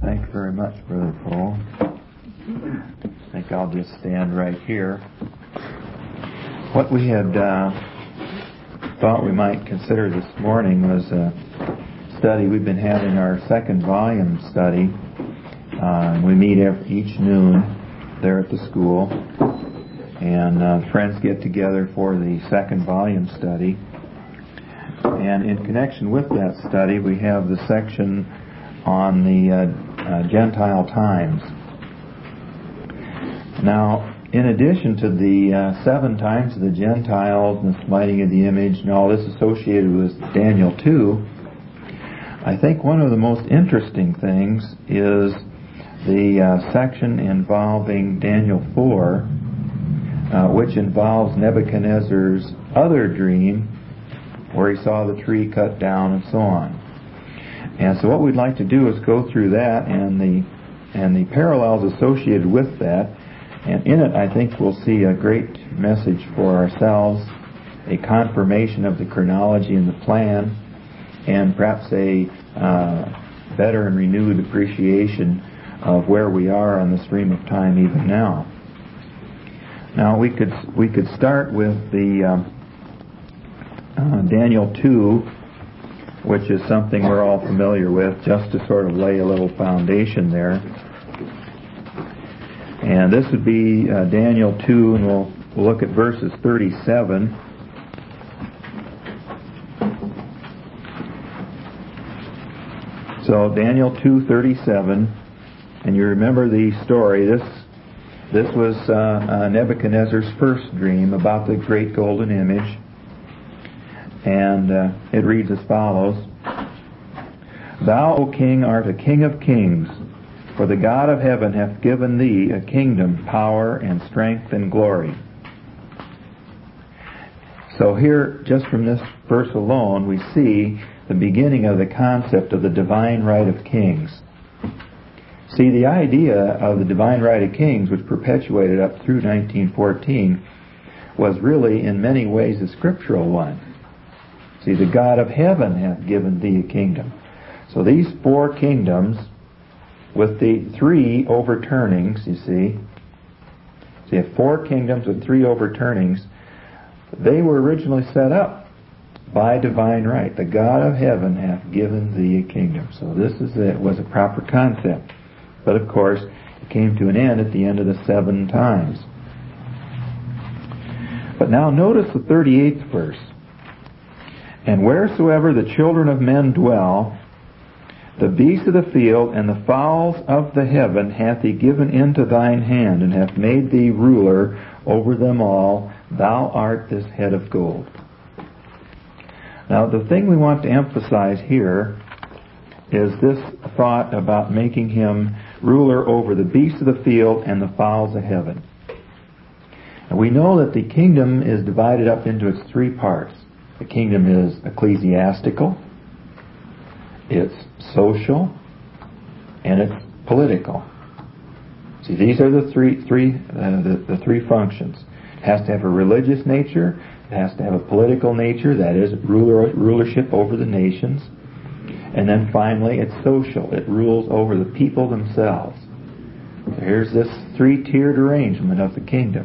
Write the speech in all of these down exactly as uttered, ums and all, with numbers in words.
Thank you very much, Brother Paul. I think I'll just stand right here. What we had uh, thought we might consider this morning was a study. We've been having our second volume study. Uh, we meet every, each noon there at the school, and uh, friends get together for the second volume study. And in connection with that study, we have the section on the uh, uh, Gentile times. Now, in addition to the uh, seven times of the Gentiles and the smiting of the image and all this associated with Daniel two, I think one of the most interesting things is the uh, section involving Daniel four, uh, which involves Nebuchadnezzar's other dream where he saw the tree cut down and so on. And so what we'd like to do is go through that and the and the parallels associated with that. And in it, I think we'll see a great message for ourselves, a confirmation of the chronology and the plan, and perhaps a uh, better and renewed appreciation of where we are on the stream of time even now. Now we could we could start with the um, uh, Daniel two, which is something we're all familiar with, just to sort of lay a little foundation there. And this would be uh, Daniel two, and we'll, we'll look at verses thirty-seven. So Daniel two thirty-seven, and you remember the story. This this was uh, uh, Nebuchadnezzar's first dream about the great golden image. And uh, it reads as follows: Thou, O King, art a King of kings, for the God of heaven hath given thee a kingdom, power, and strength, and glory. So here, just from this verse alone, we see the beginning of the concept of the divine right of kings. See, the idea of the divine right of kings, which perpetuated up through nineteen fourteen, was really in many ways a scriptural one. See, the God of heaven hath given thee a kingdom. So these four kingdoms, with the three overturnings, you see, so you have four kingdoms with three overturnings, they were originally set up by divine right. The God of heaven hath given thee a kingdom. So this is a, was a proper concept. But of course, it came to an end at the end of the seven times. But now notice the thirty-eighth verse. And wheresoever the children of men dwell, the beasts of the field and the fowls of the heaven hath he given into thine hand, and hath made thee ruler over them all. Thou art this head of gold. Now, the thing we want to emphasize here is this thought about making him ruler over the beasts of the field and the fowls of heaven. And we know that the kingdom is divided up into its three parts. The kingdom is ecclesiastical, it's social, and it's political. See, these are the three, three, uh, the, the three functions. It has to have a religious nature. It has to have a political nature, that is, ruler, rulership over the nations. And then finally, it's social. It rules over the people themselves. So here's this three-tiered arrangement of the kingdom.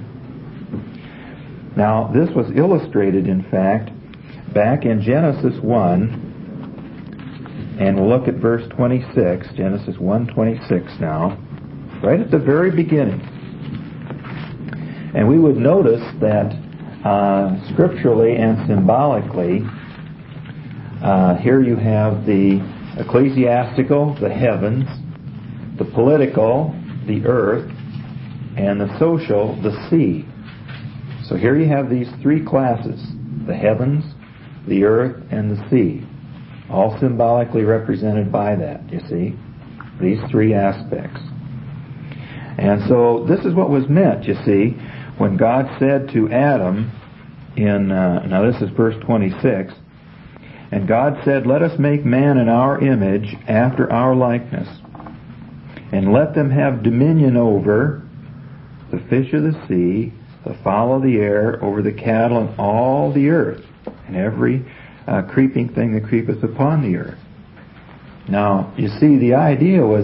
Now, this was illustrated, in fact, back in Genesis one, and we'll look at verse twenty-six, Genesis one twenty-six now, right at the very beginning. And we would notice that uh, scripturally and symbolically, uh, here you have the ecclesiastical, the heavens, the political, the earth, and the social, the sea. So here you have these three classes, the heavens, the earth, and the sea, all symbolically represented by that, you see, these three aspects. And so this is what was meant, you see, when God said to Adam in, uh, now this is verse twenty-six, and God said, Let us make man in our image, after our likeness, and let them have dominion over the fish of the sea, the fowl of the air, over the cattle, and all the earth, and every uh, creeping thing that creepeth upon the earth. Now, you see, the idea was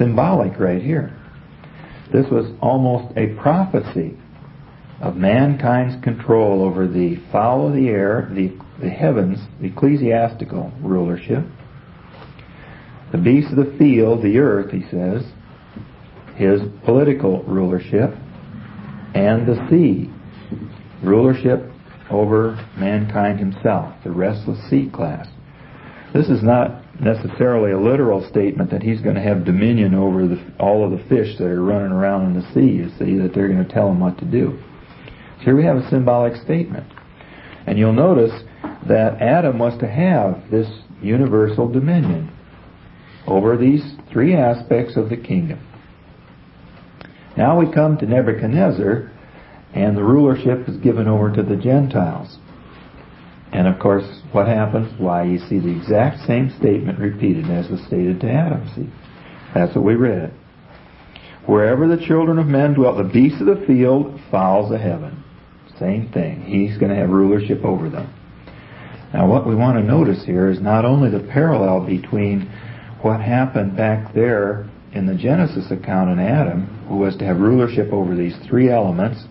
symbolic right here. This was almost a prophecy of mankind's control over the fowl of the air, the, the heavens, the ecclesiastical rulership, the beasts of the field, the earth, he says, his political rulership, and the sea, rulership over mankind himself, the restless sea class. This is not necessarily a literal statement that he's going to have dominion over the, all of the fish that are running around in the sea, you see, that they're going to tell him what to do. So here we have a symbolic statement. And you'll notice that Adam was to have this universal dominion over these three aspects of the kingdom. Now we come to Nebuchadnezzar, and the rulership is given over to the Gentiles. And of course, what happens? Why, you see the exact same statement repeated as was stated to Adam. See, that's what we read. Wherever the children of men dwell, the beasts of the field, fowls of heaven. Same thing. He's going to have rulership over them. Now what we want to notice here is not only the parallel between what happened back there in the Genesis account in Adam, who was to have rulership over these three elements,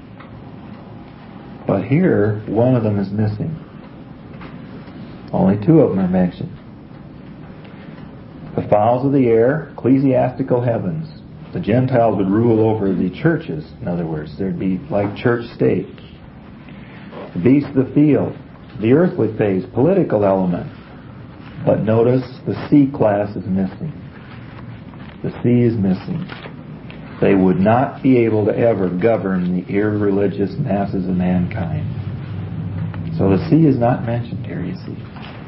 but here one of them is missing. Only two of them are mentioned. The fowls of the air, ecclesiastical heavens. The Gentiles would rule over the churches, in other words. There'd be like church state. The beasts of the field, the earthly phase, political element. But notice the sea class is missing. The sea is missing. They would not be able to ever govern the irreligious masses of mankind. So the sea is not mentioned here, you see.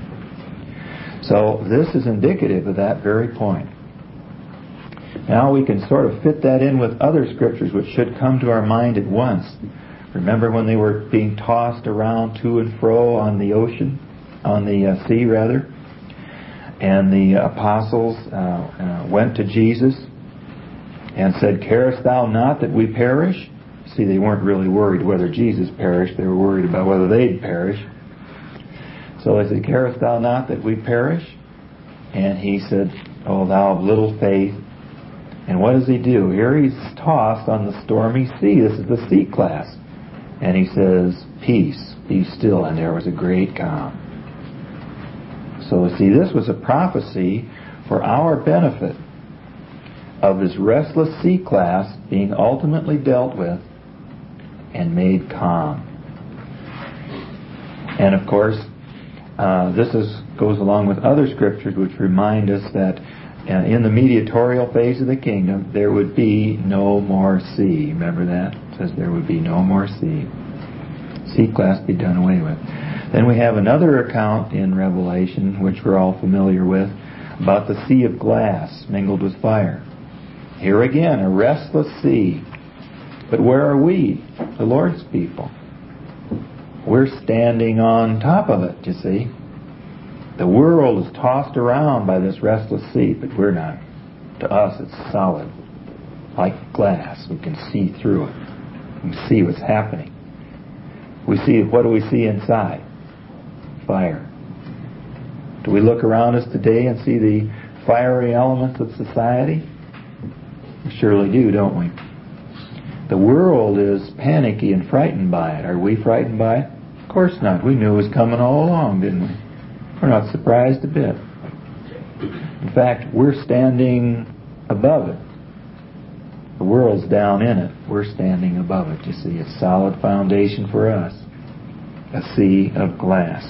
So this is indicative of that very point. Now we can sort of fit that in with other scriptures which should come to our mind at once. Remember when they were being tossed around to and fro on the ocean, on the uh, sea rather, and the apostles uh, uh, went to Jesus and said, "Carest thou not that we perish?" See, they weren't really worried whether Jesus perished. They were worried about whether they'd perish. So they said, "Carest thou not that we perish?" And he said, "Oh, thou of little faith." And what does he do? Here he's tossed on the stormy sea. This is the sea class. And he says, "Peace, be still." And there was a great calm. So see, this was a prophecy for our benefit of this restless sea class being ultimately dealt with and made calm. And of course, uh, this is, goes along with other scriptures which remind us that uh, in the mediatorial phase of the kingdom, there would be no more sea. Remember that? It says there would be no more sea. Sea class be done away with. Then we have another account in Revelation, which we're all familiar with, about the sea of glass mingled with fire. Here again, a restless sea. But where are we, the Lord's people? We're standing on top of it, you see. The world is tossed around by this restless sea, but we're not. To us, it's solid. Like glass, we can see through it. We can see what's happening. We see, what do we see inside? Fire. Do we look around us today and see the fiery elements of society? We surely do, don't we? The world is panicky and frightened by it. Are we frightened by it? Of course not. We knew it was coming all along, didn't we? We're not surprised a bit. In fact, we're standing above it. The world's down in it. We're standing above it. You see, a solid foundation for us. A sea of glass.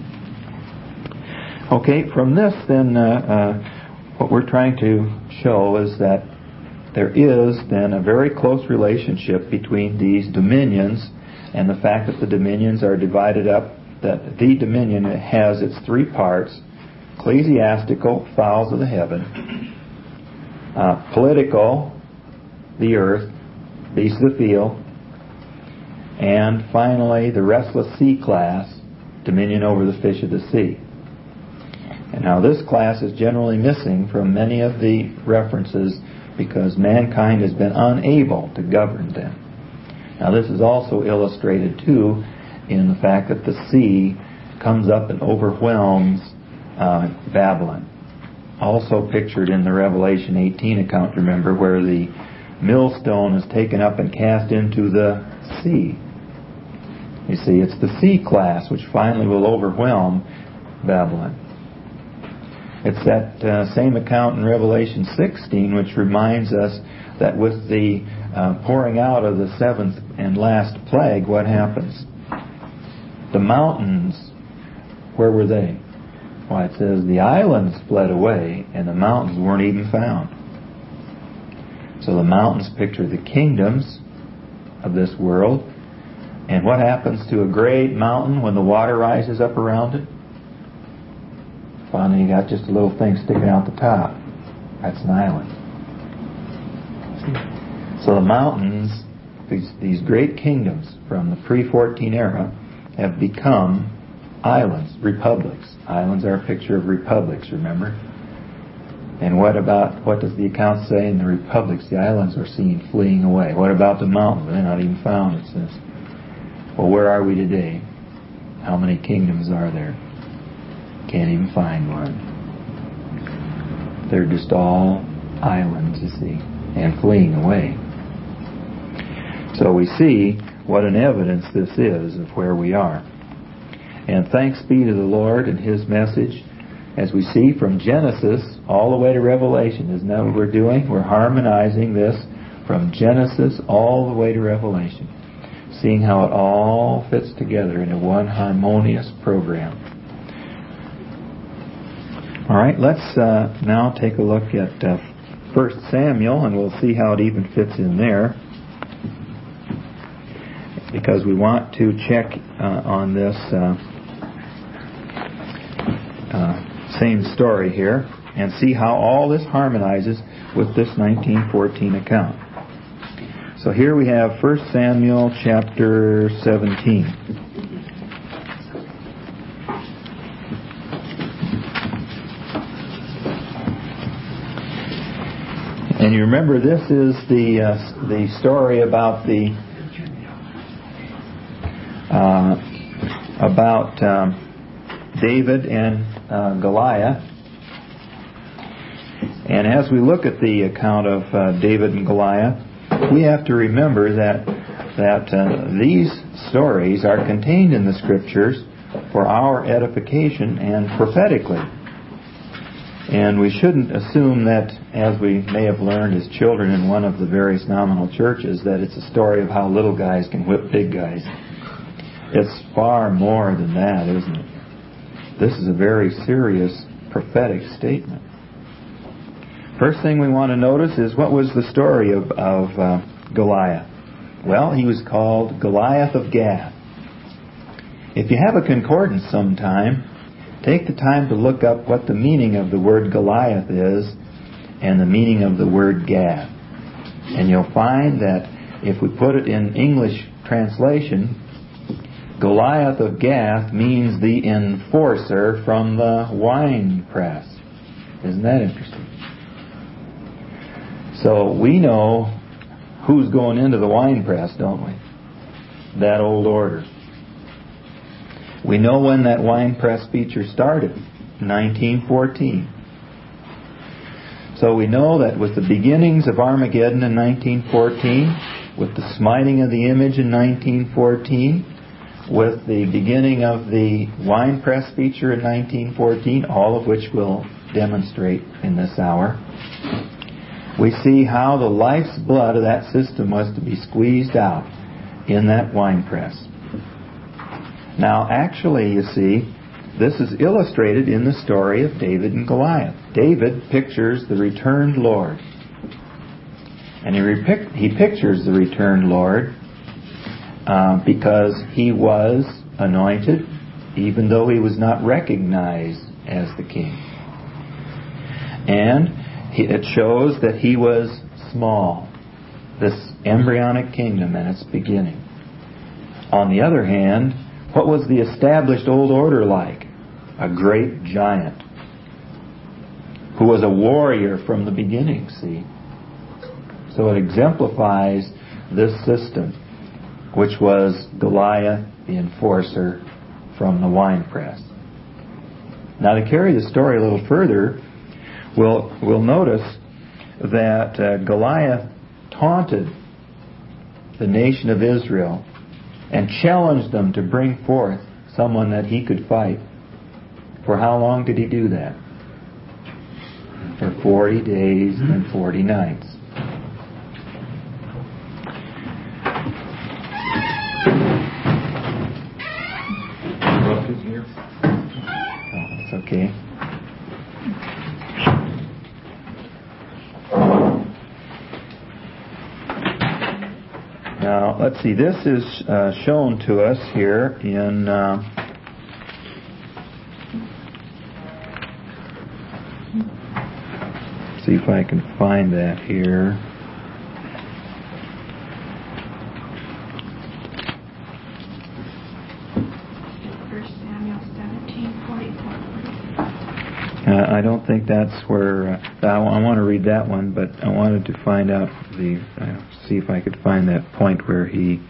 Okay, from this then, uh, uh, what we're trying to show is that there is then a very close relationship between these dominions and the fact that the dominions are divided up, that the dominion has its three parts: ecclesiastical, fowls of the heaven; uh, political, the earth, beasts of the field; and finally the restless sea class, dominion over the fish of the sea. And now this class is generally missing from many of the references because mankind has been unable to govern them. Now this is also illustrated too in the fact that the sea comes up and overwhelms uh, Babylon. also pictured in the Revelation eighteen account, remember, where the millstone is taken up and cast into the sea. You see, it's the sea class which finally will overwhelm Babylon. It's that uh, same account in Revelation sixteen which reminds us that with the uh, pouring out of the seventh and last plague, what happens? The mountains, where were they? Why, it says the islands fled away and the mountains weren't even found. So the mountains picture the kingdoms of this world. And what happens to a great mountain when the water rises up around it? Finally, you got just a little thing sticking out the top. That's an island. So the mountains, these, these great kingdoms from the pre fourteen era, have become islands, republics. Islands are a picture of republics, remember? And what about, what does the account say in the republics? The islands are seen fleeing away. What about the mountains? They're not even found, it says. Well, where are we today? How many kingdoms are there? Can't even find one. They're just all islands, you see, and fleeing away. So we see what an evidence this is of where we are. And thanks be to the Lord and His message, as we see from Genesis all the way to Revelation. Isn't that what we're doing? We're harmonizing this from Genesis all the way to Revelation, seeing how it all fits together into one harmonious program. All right, let's uh, now take a look at uh, First Samuel, and we'll see how it even fits in there, because we want to check uh, on this uh, uh, same story here and see how all this harmonizes with this nineteen fourteen account. So here we have First Samuel chapter seventeen. And you remember, this is the uh, the story about the uh, about um, David and uh, Goliath. And as we look at the account of uh, David and Goliath, we have to remember that that uh, these stories are contained in the Scriptures for our edification and prophetically. And we shouldn't assume that, as we may have learned as children in one of the various nominal churches, that it's a story of how little guys can whip big guys. It's far more than that, isn't it? This is a very serious prophetic statement. First thing we want to notice is, what was the story of, of uh, Goliath? Well, he was called Goliath of Gath. If you have a concordance sometime, take the time to look up what the meaning of the word Goliath is and the meaning of the word Gath. And you'll find that if we put it in English translation, Goliath of Gath means the enforcer from the wine press. Isn't that interesting? So we know who's going into the wine press, don't we? That old order. We know when that wine press feature started, nineteen fourteen. So we know that with the beginnings of Armageddon in nineteen fourteen, with the smiting of the image in nineteen fourteen, with the beginning of the wine press feature in nineteen fourteen, all of which we'll demonstrate in this hour, we see how the life's blood of that system was to be squeezed out in that wine press. Now, actually, you see, this is illustrated in the story of David and Goliath. David pictures the returned Lord. And he, repic- he pictures the returned Lord uh, because he was anointed, even though he was not recognized as the king. And he, it shows that he was small, this embryonic kingdom and its beginning. On the other hand, what was the established old order like? A great giant who was a warrior from the beginning, see? So it exemplifies this system, which was Goliath, the enforcer from the wine press. Now, to carry the story a little further, We'll, we'll notice that uh, Goliath taunted the nation of Israel and challenged them to bring forth someone that he could fight. For how long did he do that? For forty days and forty nights. Book is here. Oh, that's okay. Now, let's see. This is uh, shown to us here in uh, see if I can find that here. First Samuel seventeen forty-four. Uh, I don't think that's where. Uh, I, I want to read that one, but I wanted to find out the. Uh, see if I could find that point where he.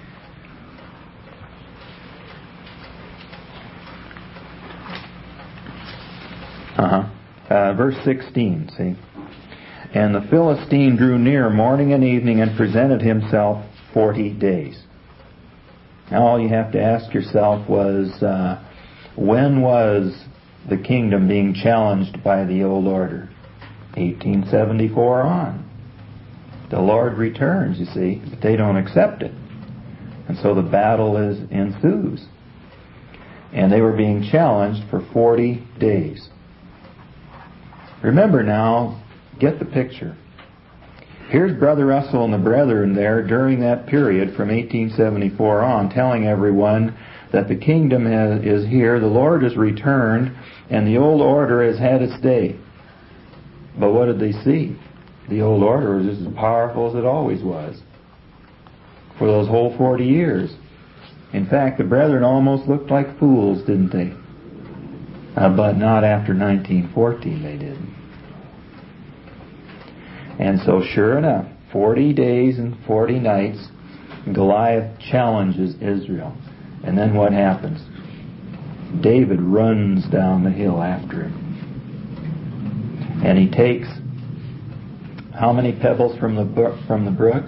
Uh-huh. Uh, verse sixteen. See. And the Philistine drew near morning and evening and presented himself forty days. Now all you have to ask yourself was, uh, when was the kingdom being challenged by the old order? eighteen seventy-four on. The Lord returns, you see, but they don't accept it. And so the battle is ensues. And they were being challenged for forty days. Remember now, get the picture. Here's Brother Russell and the brethren there during that period from eighteen seventy-four on, telling everyone that the kingdom has, is here, the Lord has returned, and the old order has had its day. But what did they see? The old order was just as powerful as it always was for those whole forty years. In fact, the brethren almost looked like fools, didn't they? Uh, but not after nineteen fourteen, they didn't. And so sure enough, forty days and forty nights, Goliath challenges Israel. And then what happens? David runs down the hill after him. And he takes how many pebbles from the brook, from the brook?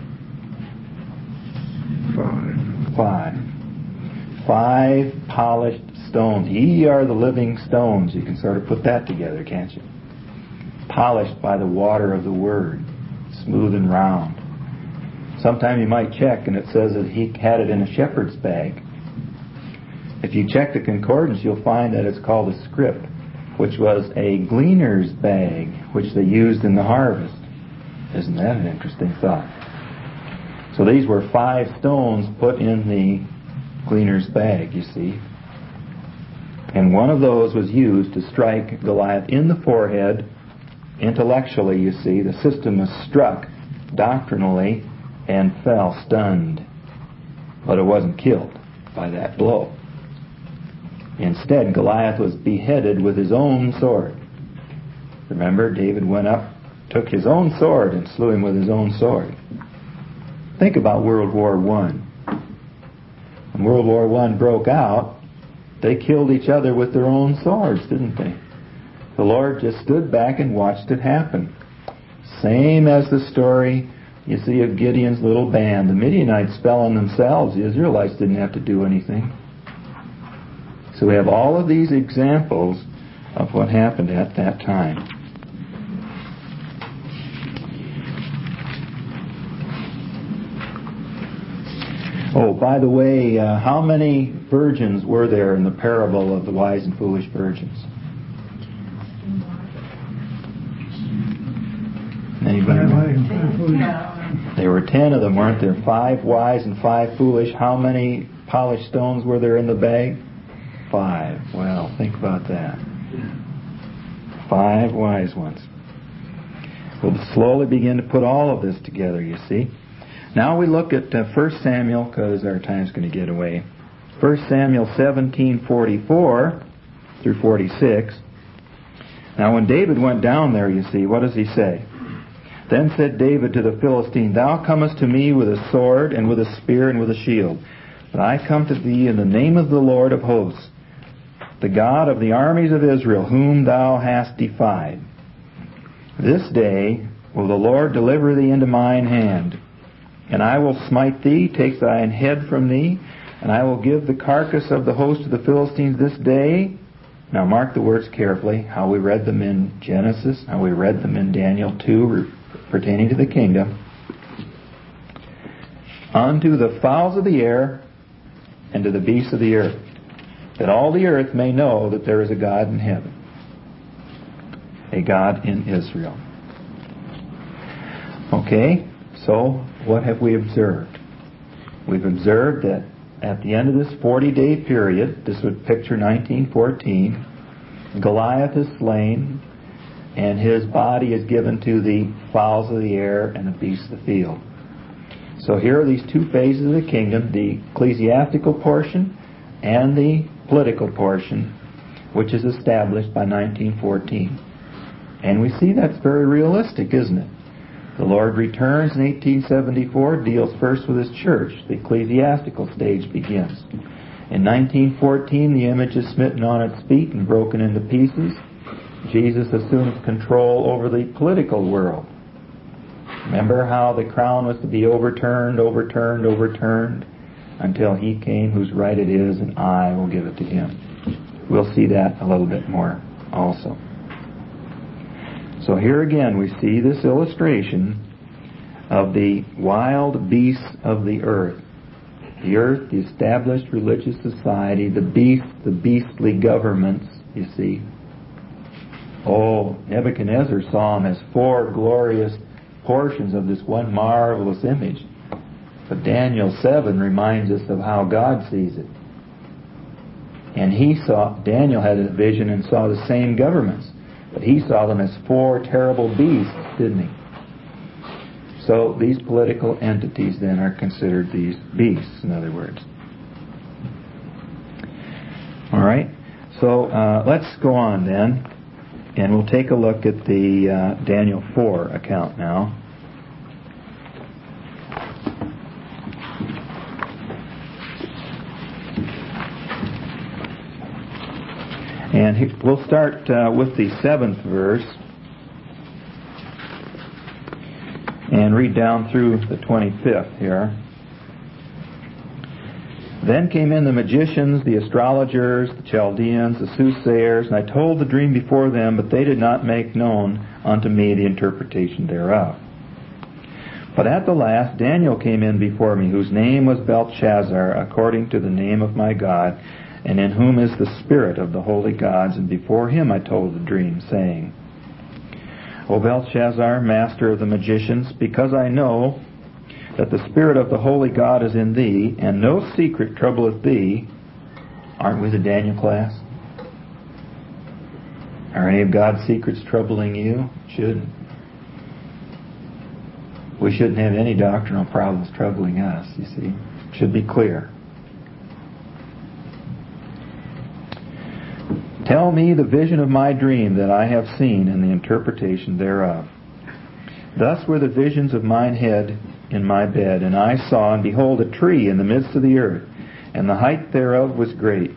Five. Five. Five polished stones. Ye are the living stones. You can sort of put that together, can't you? Polished by the water of the Word. Smooth and round. Sometime you might check and it says that he had it in a shepherd's bag. If you check the concordance, you'll find that it's called a scrip, which was a gleaner's bag, which they used in the harvest. Isn't that an interesting thought? So these were five stones put in the gleaner's bag, you see. And one of those was used to strike Goliath in the forehead. Intellectually, you see, the system was struck doctrinally and fell stunned. But it wasn't killed by that blow. Instead, Goliath was beheaded with his own sword. Remember, David went up, took his own sword, and slew him with his own sword. Think about World War One. When World War One broke out, they killed each other with their own swords, didn't they? The Lord just stood back and watched it happen. Same as the story you see of Gideon's little band. The Midianites fell on themselves. The Israelites didn't have to do anything. So we have all of these examples of what happened at that time. Oh, by the way, uh, how many virgins were there in the parable of the wise and foolish virgins? Anybody know? There were ten of them, weren't there? Five wise and five foolish. How many polished stones were there in the bag? Five. Well, think about that. Five wise ones. We'll slowly begin to put all of this together, you see. Now we look at uh, First Samuel, because our time's going to get away. First Samuel seventeen forty-four through forty-six. Now when David went down there, you see, what does he say? Then said David to the Philistine, Thou comest to me with a sword and with a spear and with a shield. But I come to thee in the name of the Lord of hosts, the God of the armies of Israel, whom thou hast defied. This day will the Lord deliver thee into mine hand, and I will smite thee, take thine head from thee, and I will give the carcass of the host of the Philistines this day. Now mark the words carefully, how we read them in Genesis, how we read them in Daniel two, pertaining to the kingdom. Unto the fowls of the air and to the beasts of the earth, that all the earth may know that there is a God in heaven, a God in Israel. Okay, so what have we observed? We've observed that at the end of this forty-day period, this would picture nineteen fourteen, Goliath is slain, and his body is given to the fowls of the air and the beasts of the field. So here are these two phases of the kingdom, the ecclesiastical portion and the political portion, which is established by nineteen fourteen. And we see that's very realistic, isn't it? The Lord returns in eighteen seventy-four, deals first with His church. The ecclesiastical stage begins. In nineteen fourteen, the image is smitten on its feet and broken into pieces. Jesus assumes control over the political world. Remember how the crown was to be overturned, overturned, overturned, until He came whose right it is, and I will give it to Him. We'll see that a little bit more also. So here again we see this illustration of the wild beasts of the earth. The earth, the established religious society, the beasts, the beastly governments, you see. Oh, Nebuchadnezzar saw them as four glorious portions of this one marvelous image. But Daniel seven reminds us of how God sees it. And he saw, Daniel had a vision and saw the same governments. But he saw them as four terrible beasts, didn't he? So these political entities then are considered these beasts, in other words. All right. So uh, let's go on then. And we'll take a look at the uh, Daniel four account now. And we'll start uh, with the seventh verse and read down through the twenty-fifth here. Then came in the magicians, the astrologers, the Chaldeans, the soothsayers, and I told the dream before them, but they did not make known unto me the interpretation thereof. But at the last Daniel came in before me, whose name was Belteshazzar, according to the name of my God, and in whom is the spirit of the holy gods, and before him I told the dream, saying, O Belteshazzar, master of the magicians, because I know that the spirit of the holy God is in thee, and no secret troubleth thee. Aren't we the Daniel class? Are any of God's secrets troubling you? Shouldn't. We shouldn't have any doctrinal problems troubling us, you see. Should be clear. Tell me the vision of my dream that I have seen, and the interpretation thereof. Thus were the visions of mine head in my bed, and I saw, and behold, a tree in the midst of the earth, and the height thereof was great.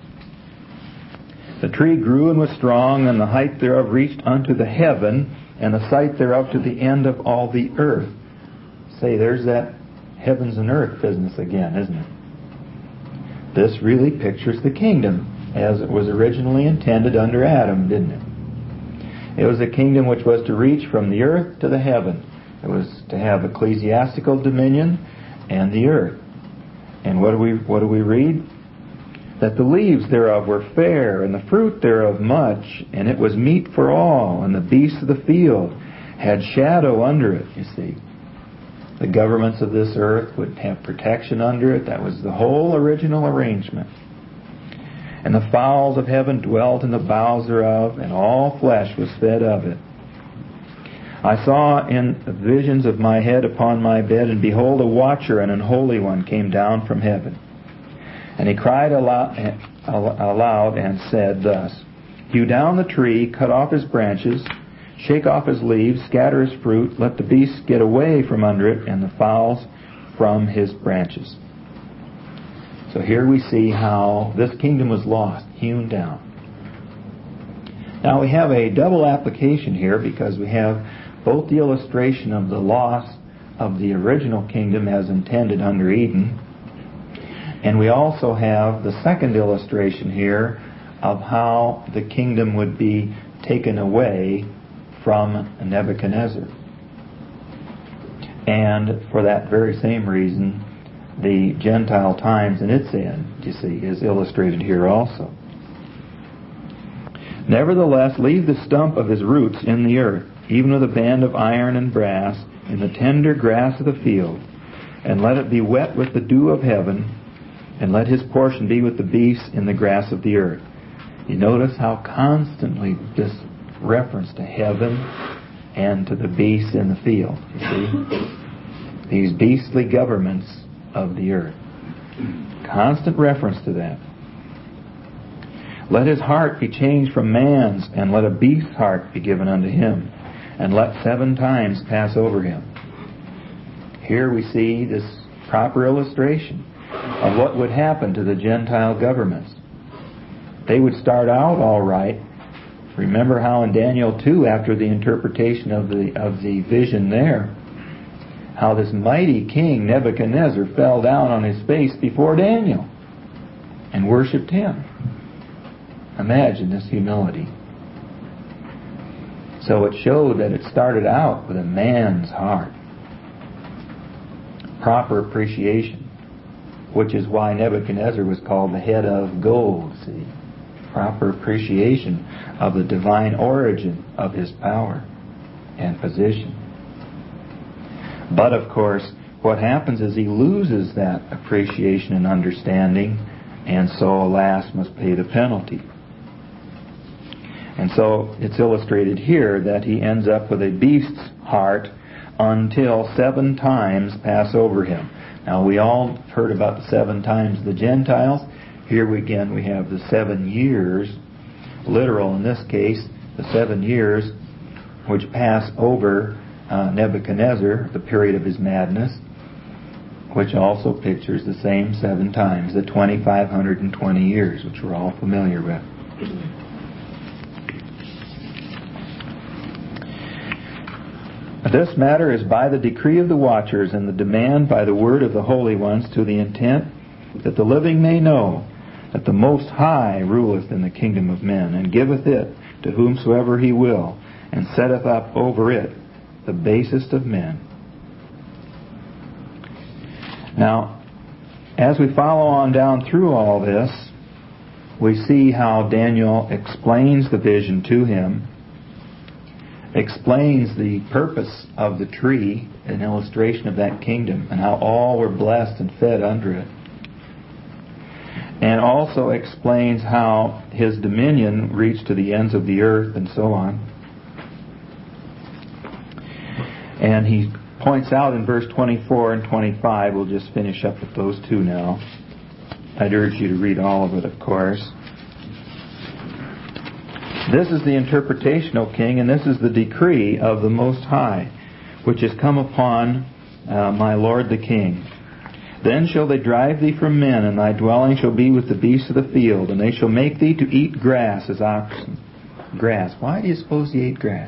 The tree grew and was strong, and the height thereof reached unto the heaven, and the sight thereof to the end of all the earth. Say, there's that heavens and earth business again, isn't it? This really pictures the kingdom as it was originally intended under Adam, didn't it? It was a kingdom which was to reach from the earth to the heaven. It was to have ecclesiastical dominion and the earth. And what do we what do we read? That the leaves thereof were fair, and the fruit thereof much, and it was meat for all, and the beasts of the field had shadow under it, you see. The governments of this earth would have protection under it. That was the whole original arrangement. And the fowls of heaven dwelt in the boughs thereof, and all flesh was fed of it. I saw in visions of my head upon my bed, and behold, a watcher and an holy one came down from heaven. And he cried aloud and said thus, Hew down the tree, cut off his branches, shake off his leaves, scatter his fruit, let the beasts get away from under it, and the fowls from his branches. So here we see how this kingdom was lost, hewn down. Now we have a double application here because we have both the illustration of the loss of the original kingdom as intended under Eden, and we also have the second illustration here of how the kingdom would be taken away from Nebuchadnezzar. And for that very same reason, the Gentile times and its end, you see, is illustrated here also. Nevertheless, leave the stump of his roots in the earth, even with a band of iron and brass, in the tender grass of the field, and let it be wet with the dew of heaven, and let his portion be with the beasts in the grass of the earth. You notice how constantly this reference to heaven and to the beasts in the field, you see? These beastly governments of the earth. Constant reference to that. Let his heart be changed from man's, and let a beast's heart be given unto him, and let seven times pass over him. Here we see this proper illustration of what would happen to the Gentile governments. They would start out all right. Remember how in Daniel two, after the interpretation of the of the vision there, how this mighty king Nebuchadnezzar fell down on his face before Daniel and worshipped him. Imagine this humility. So it showed that it started out with a man's heart. Proper appreciation, which is why Nebuchadnezzar was called the head of gold, see? Proper appreciation of the divine origin of his power and position. But of course, what happens is he loses that appreciation and understanding, and so, alas, must pay the penalty. And so it's illustrated here that he ends up with a beast's heart until seven times pass over him. Now, we all heard about the seven times the Gentiles. Here again we have the seven years, literal in this case, the seven years which pass over uh, Nebuchadnezzar, the period of his madness, which also pictures the same seven times, the two thousand five hundred twenty years, which we're all familiar with. This matter is by the decree of the watchers, and the demand by the word of the holy ones, to the intent that the living may know that the Most High ruleth in the kingdom of men, and giveth it to whomsoever he will, and setteth up over it the basest of men. Now, as we follow on down through all this, we see how Daniel explains the vision to him, explains the purpose of the tree, an illustration of that kingdom, and how all were blessed and fed under it. And also explains how his dominion reached to the ends of the earth and so on. And he points out in verse twenty-four and twenty-five, we'll just finish up with those two now. I'd urge you to read all of it, of course. This is the interpretation, O King, and this is the decree of the Most High, which is come upon uh, my Lord the King. Then shall they drive thee from men, and thy dwelling shall be with the beasts of the field, and they shall make thee to eat grass as oxen. Grass. Why do you suppose he ate grass?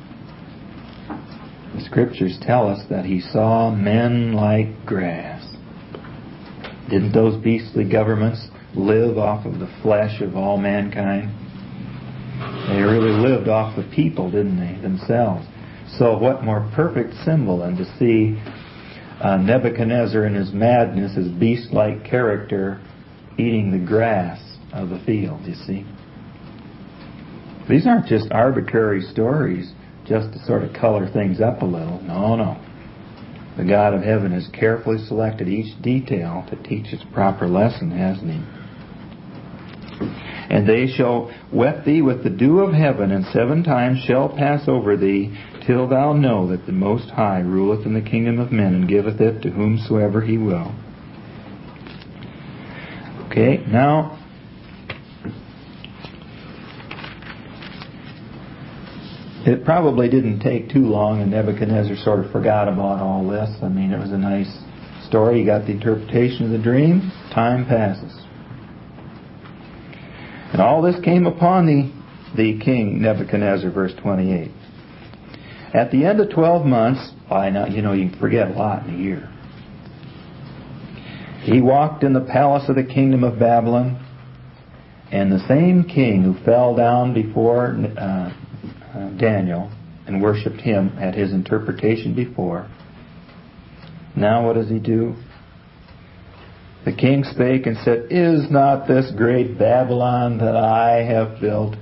The Scriptures tell us that he saw men like grass. Didn't those beastly governments live off of the flesh of all mankind? They really lived off the people, didn't they, themselves? So what more perfect symbol than to see uh, Nebuchadnezzar in his madness, his beast-like character, eating the grass of the field, you see? These aren't just arbitrary stories just to sort of color things up a little. No, no. The God of heaven has carefully selected each detail to teach its proper lesson, hasn't he? And they shall wet thee with the dew of heaven, and seven times shall pass over thee, till thou know that the Most High ruleth in the kingdom of men, and giveth it to whomsoever he will. Okay, now, it probably didn't take too long, and Nebuchadnezzar sort of forgot about all this. I mean, it was a nice story. You got the interpretation of the dream. Time passes. And all this came upon the the king Nebuchadnezzar, verse twenty-eight. At the end of twelve months, I know, you know, you forget a lot in a year. He walked in the palace of the kingdom of Babylon, and the same king who fell down before uh, uh, Daniel and worshipped him at his interpretation before, now what does he do? The king spake and said, Is not this great Babylon that I have built?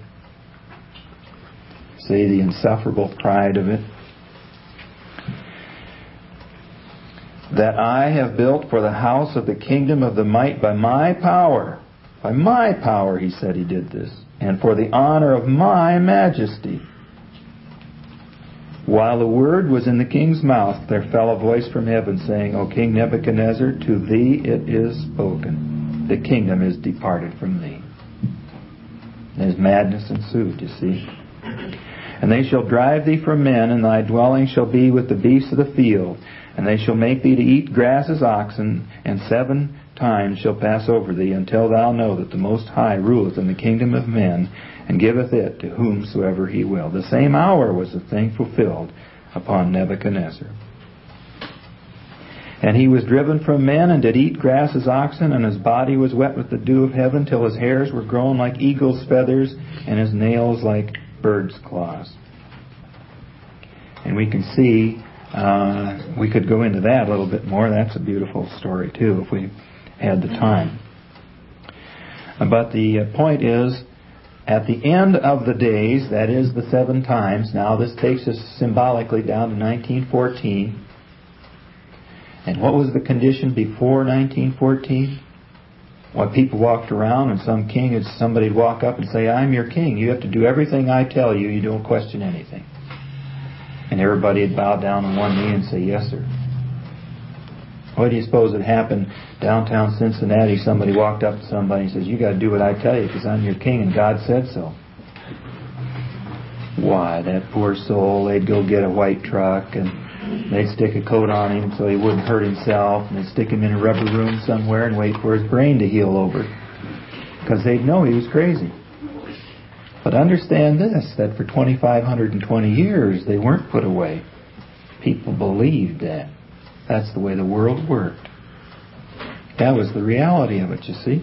See the insufferable pride of it. That I have built for the house of the kingdom of the might by my power. By my power, he said he did this. And for the honor of my majesty. While the word was in the king's mouth, there fell a voice from heaven saying, O King Nebuchadnezzar, to thee it is spoken. The kingdom is departed from thee. And his madness ensued, you see. And they shall drive thee from men, and thy dwelling shall be with the beasts of the field. And they shall make thee to eat grass as oxen, and seven times shall pass over thee, until thou know that the Most High ruleth in the kingdom of men, and giveth it to whomsoever he will. The same hour was the thing fulfilled upon Nebuchadnezzar. And he was driven from men, and did eat grass as oxen, and his body was wet with the dew of heaven, till his hairs were grown like eagle's feathers, and his nails like bird's claws. And we can see, uh, we could go into that a little bit more. That's a beautiful story too, if we had the time. But the point is, at the end of the days, that is the seven times, now this takes us symbolically down to nineteen fourteen. And what was the condition before nineteen fourteen? Well, people walked around and some king, somebody'd walk up and say, I'm your king. You have to do everything I tell you. You don't question anything. And everybody would bow down on one knee and say, yes, sir. What do you suppose had happened downtown Cincinnati? Somebody walked up to somebody and says, you got to do what I tell you because I'm your king and God said so. Why, that poor soul, they'd go get a white truck and they'd stick a coat on him so he wouldn't hurt himself, and they'd stick him in a rubber room somewhere and wait for his brain to heal over because they'd know he was crazy. But understand this, that for two thousand five hundred twenty years they weren't put away. People believed that. That's the way the world worked. That was the reality of it, you see.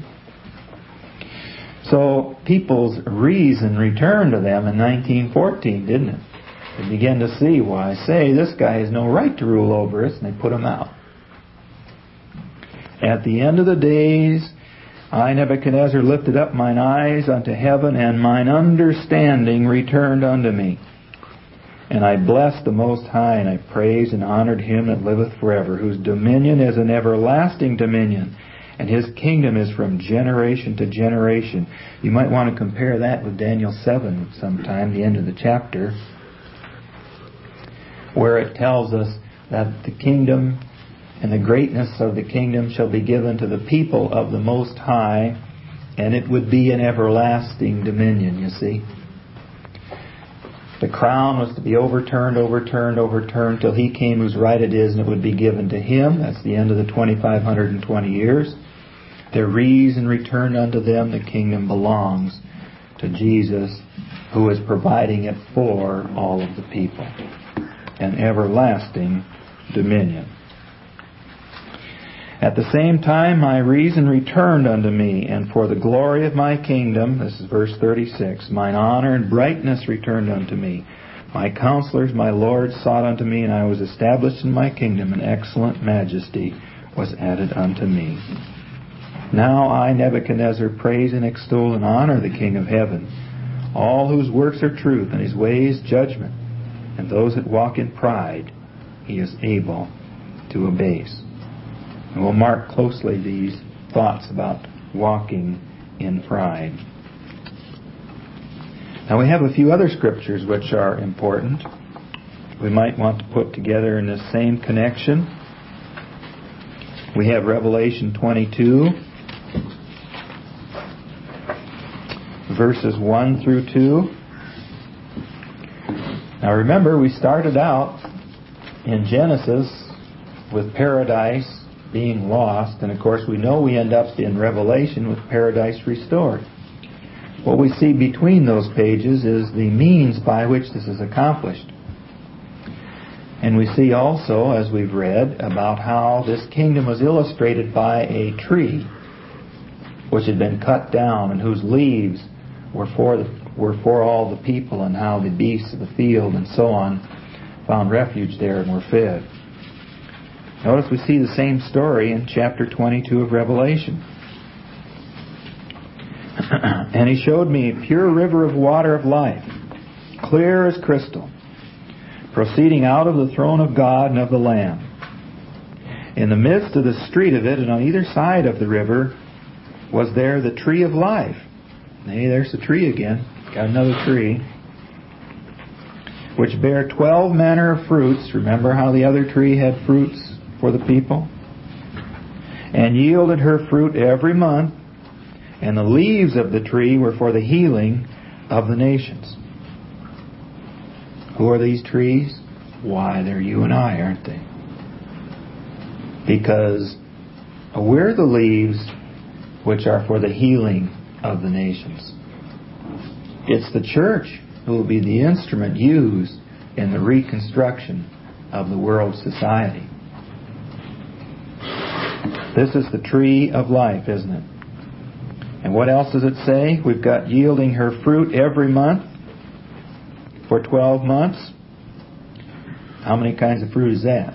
So people's reason returned to them in nineteen fourteen, didn't it? They began to see, well, I say, this guy has no right to rule over us, and they put him out. At the end of the days, I, Nebuchadnezzar, lifted up mine eyes unto heaven, and mine understanding returned unto me. And I blessed the Most High, and I praised and honored Him that liveth forever, whose dominion is an everlasting dominion, and His kingdom is from generation to generation. You might want to compare that with Daniel seven sometime, the end of the chapter, where it tells us that the kingdom and the greatness of the kingdom shall be given to the people of the Most High, and it would be an everlasting dominion, you see. The crown was to be overturned, overturned, overturned, till He came whose right it is, and it would be given to Him. That's the end of the two thousand five hundred twenty years. Their reason returned unto them. The kingdom belongs to Jesus, who is providing it for all of the people. An everlasting dominion. At the same time, my reason returned unto me, and for the glory of my kingdom, this is verse thirty-six, mine honor and brightness returned unto me. My counselors, my lords, sought unto me, and I was established in my kingdom, and excellent majesty was added unto me. Now I, Nebuchadnezzar, praise and extol and honor the King of heaven, all whose works are truth, and His ways judgment, and those that walk in pride He is able to abase. And we'll mark closely these thoughts about walking in pride. Now we have a few other scriptures which are important. We might want to put together in this same connection. We have Revelation twenty-two, verses one through two. Now remember, we started out in Genesis with paradise being lost, and of course we know we end up in Revelation with paradise restored. what we see between those pages is the means by which this is accomplished. And we see also, as we've read, about how this kingdom was illustrated by a tree which had been cut down and whose leaves were for the, were for all the people, and how the beasts of the field and so on found refuge there and were fed. Notice we see the same story in chapter twenty-two of Revelation. And he showed me a pure river of water of life, clear as crystal, proceeding out of the throne of God and of the Lamb. In the midst of the street of it, and on either side of the river, was there the tree of life. Hey, there's the tree again. Got another tree. Which bare twelve manner of fruits. Remember how the other tree had fruits for the people? And yielded her fruit every month. And the leaves of the tree were for the healing of the nations. Who are these trees? Why, they're you and I, aren't they? Because we're the leaves which are for the healing of the nations. It's the church who will be the instrument used in the reconstruction of the world society. This is the tree of life, isn't it? And what else does it say? We've got yielding her fruit every month for twelve months. How many kinds of fruit is that?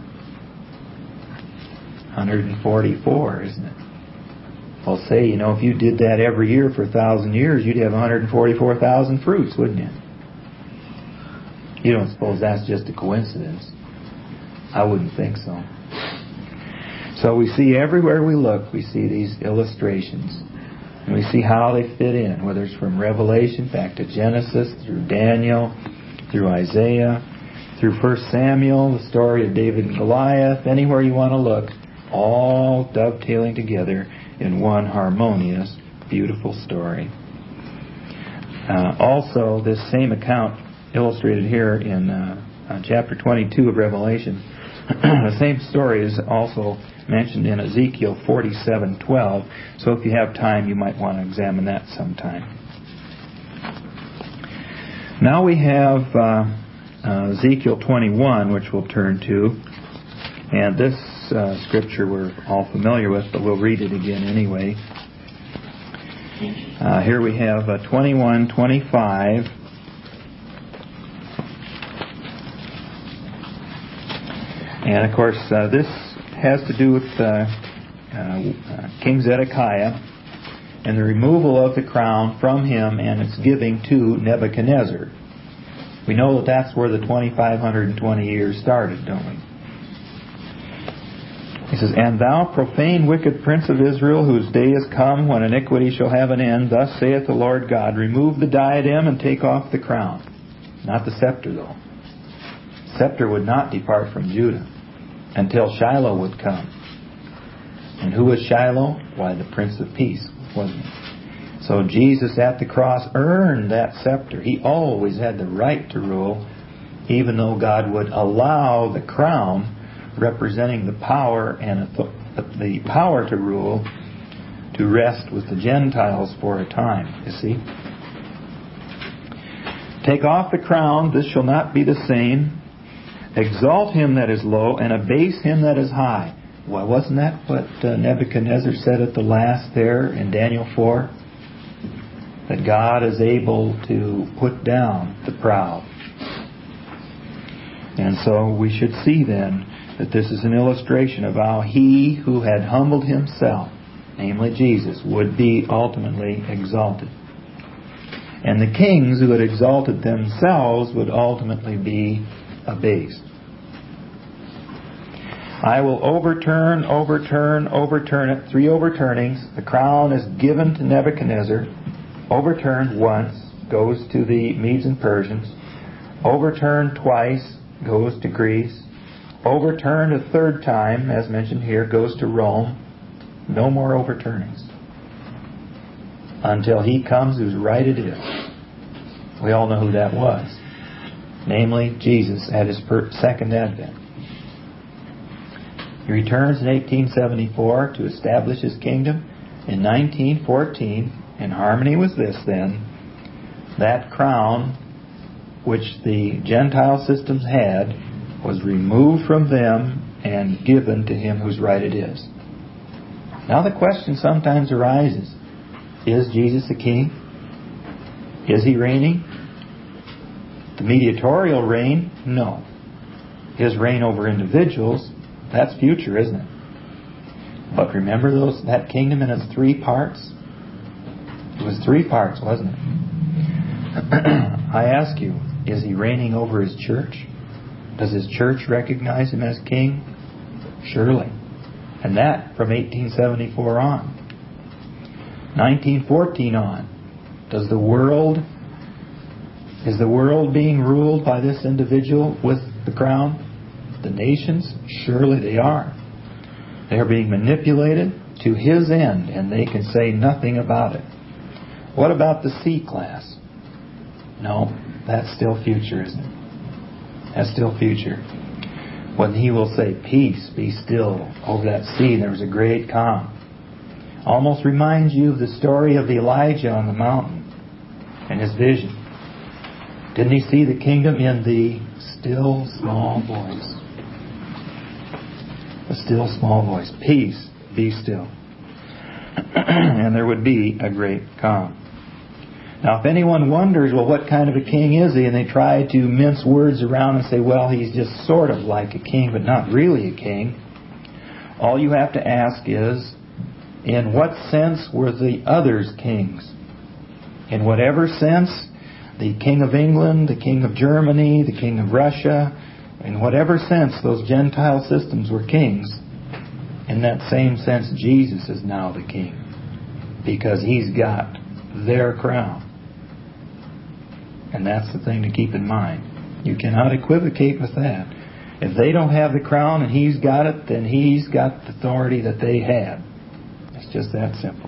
one hundred forty-four, isn't it? I'll say, you know, if you did that every year for a thousand years, you'd have one hundred forty-four thousand fruits, wouldn't you? You don't suppose that's just a coincidence? I wouldn't think so. So we see everywhere we look, we see these illustrations. And we see how they fit in, whether it's from Revelation back to Genesis, through Daniel, through Isaiah, through First Samuel, the story of David and Goliath, anywhere you want to look, all dovetailing together in one harmonious, beautiful story. Uh, also, this same account illustrated here in uh, uh, chapter twenty-two of Revelation, the same story is also mentioned in Ezekiel forty-seven twelve. So if you have time, you might want to examine that sometime. Now we have uh, uh, Ezekiel twenty-one, which we'll turn to. And this uh, scripture we're all familiar with, but we'll read it again anyway. Uh, here we have uh, twenty-one twenty-five. And of course, uh, this has to do with uh, uh, King Zedekiah and the removal of the crown from him and its giving to Nebuchadnezzar. We know that that's where the twenty-five twenty years started, don't we? He says, "And thou profane wicked prince of Israel, whose day is come when iniquity shall have an end, thus saith the Lord God, remove the diadem and take off the crown." Not the scepter, though. Scepter would not depart from Judah until Shiloh would come. And who was Shiloh? Why, the Prince of Peace, wasn't he? So Jesus at the cross earned that scepter. He always had the right to rule, even though God would allow the crown representing the power and the power to rule to rest with the Gentiles for a time, you see. "Take off the crown, this shall not be the same. Exalt him that is low, and abase him that is high." Well, wasn't that what uh, Nebuchadnezzar said at the last there in Daniel four? That God is able to put down the proud. And so we should see then that this is an illustration of how he who had humbled himself, namely Jesus, would be ultimately exalted. And the kings who had exalted themselves would ultimately be abased. "I will overturn, overturn, overturn it." Three overturnings. The crown is given to Nebuchadnezzar. Overturned once, goes to the Medes and Persians. Overturned twice, goes to Greece. Overturned a third time, as mentioned here, goes to Rome. No more overturnings. Until he comes whose right it is. We all know who that was. Namely, Jesus at his second advent. He returns in eighteen seventy-four to establish his kingdom. In nineteen fourteen, in harmony with this then, that crown which the Gentile systems had was removed from them and given to him whose right it is. Now the question sometimes arises, is Jesus a king? Is he reigning? The mediatorial reign? No. His reign over individuals, that's future, isn't it? But remember those that kingdom in its three parts? It was three parts, wasn't it? I ask you, is he reigning over his church? Does his church recognize him as king? Surely. And that from eighteen seventy-four on. nineteen fourteen on. Does the world, is the world being ruled by this individual with the crown? The nations? Surely they are. They are being manipulated to his end, and they can say nothing about it. What about the sea class? No, that's still future, isn't it? That's still future. When he will say, peace, be still, over that sea, there was a great calm. Almost reminds you of the story of the Elijah on the mountain and his vision. Didn't he see the kingdom in the still small voice? The still small voice. Peace, be still. And there would be a great calm. Now, if anyone wonders, well, what kind of a king is he? And they try to mince words around and say, well, he's just sort of like a king, but not really a king. All you have to ask is, in what sense were the others kings? In whatever sense, the king of England, the king of Germany, the king of Russia, in whatever sense those Gentile systems were kings, in that same sense, Jesus is now the king. Because he's got their crown. And that's the thing to keep in mind. You cannot equivocate with that. If they don't have the crown and he's got it, then he's got the authority that they had. It's just that simple.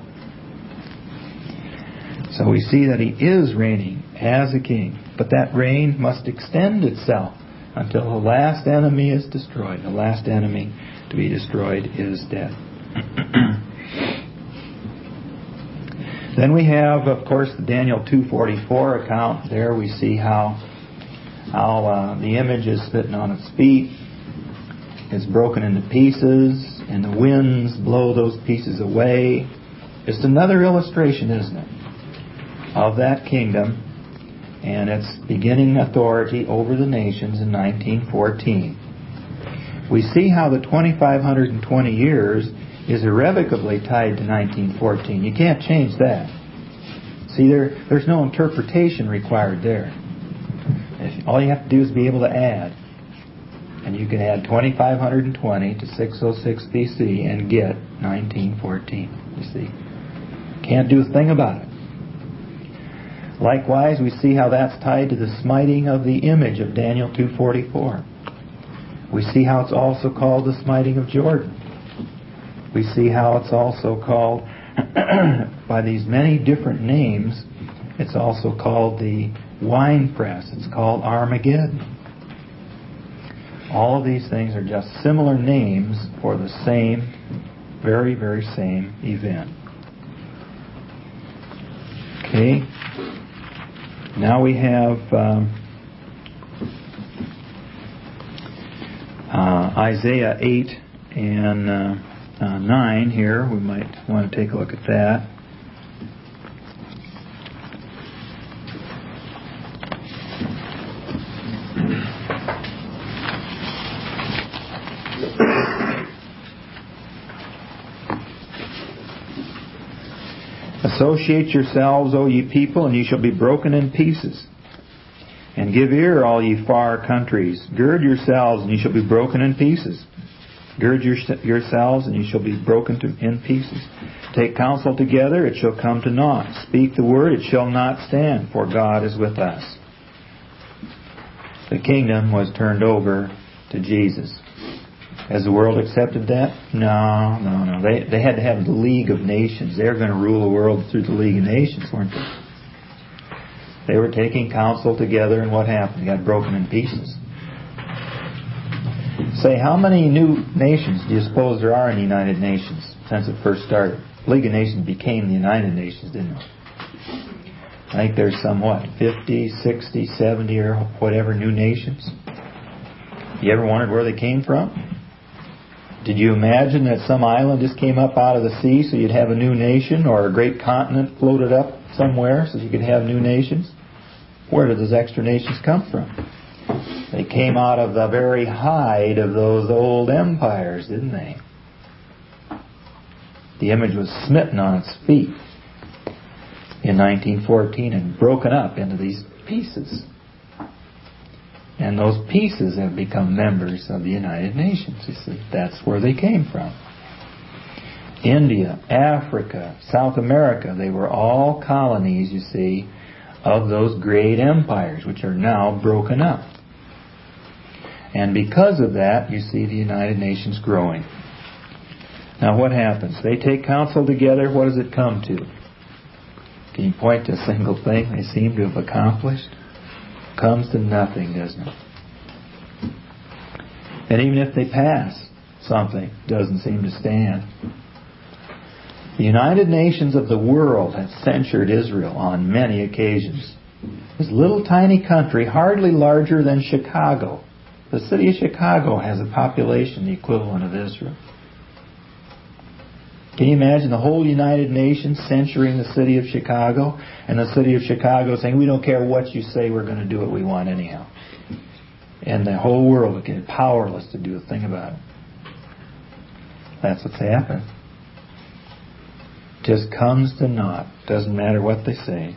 So we see that he is reigning as a king. But that reign must extend itself until the last enemy is destroyed. The last enemy to be destroyed is death. Then we have, of course, the Daniel two forty-four account. There we see how how uh, the image is spitting on its feet. It's broken into pieces, and the winds blow those pieces away. Just another illustration, isn't it, of that kingdom and its beginning authority over the nations in nineteen fourteen. We see how the two thousand five hundred twenty years is irrevocably tied to nineteen fourteen. You can't change that. See, there, there's no interpretation required there. If, all you have to do is be able to add. And you can add two thousand five hundred twenty to six oh six B C and get nineteen fourteen. You see. Can't do a thing about it. Likewise, we see how that's tied to the smiting of the image of Daniel two forty-four. We see how it's also called the smiting of Jordan. We see how it's also called, by these many different names, it's also called the wine press. It's called Armageddon. All of these things are just similar names for the same, very, very same event. Okay. Now we have um, uh, Isaiah eight and uh, uh, nine here. We might want to take a look at that. Associate yourselves, O ye people, and ye shall be broken in pieces. And give ear, all ye far countries. Gird yourselves, and ye shall be broken in pieces. Gird your, yourselves, and ye shall be broken to, in pieces. Take counsel together, it shall come to naught. Speak the word, it shall not stand, for God is with us. The kingdom was turned over to Jesus. Has the world accepted that? No, no, no. They they had to have the League of Nations. They were going to rule the world through the League of Nations, weren't they? They were taking counsel together, and what happened? They got broken in pieces. Say, how many new nations do you suppose there are in the United Nations since it first started? The League of Nations became the United Nations, didn't it? I think there's some, what, fifty, sixty, seventy or whatever new nations. You ever wondered where they came from? Did you imagine that some island just came up out of the sea so you'd have a new nation, or a great continent floated up somewhere so you could have new nations? Where did those extra nations come from? They came out of the very hide of those old empires, didn't they? The image was smitten on its feet in nineteen fourteen and broken up into these pieces. And those pieces have become members of the United Nations. You see, that's where they came from. India, Africa, South America, they were all colonies, you see, of those great empires, which are now broken up. And because of that, you see the United Nations growing. Now what happens? They take counsel together. What does it come to? Can you point to a single thing they seem to have accomplished? Comes to nothing, doesn't it? And even if they pass something, it doesn't seem to stand. The United Nations of the world have censured Israel on many occasions. This little tiny country, hardly larger than Chicago. The city of Chicago has a population the equivalent of Israel. Can you imagine the whole United Nations censuring the city of Chicago, and the city of Chicago saying, we don't care what you say, we're going to do what we want anyhow. And the whole world would get powerless to do a thing about it. That's what's happened. Just comes to naught. Doesn't matter what they say.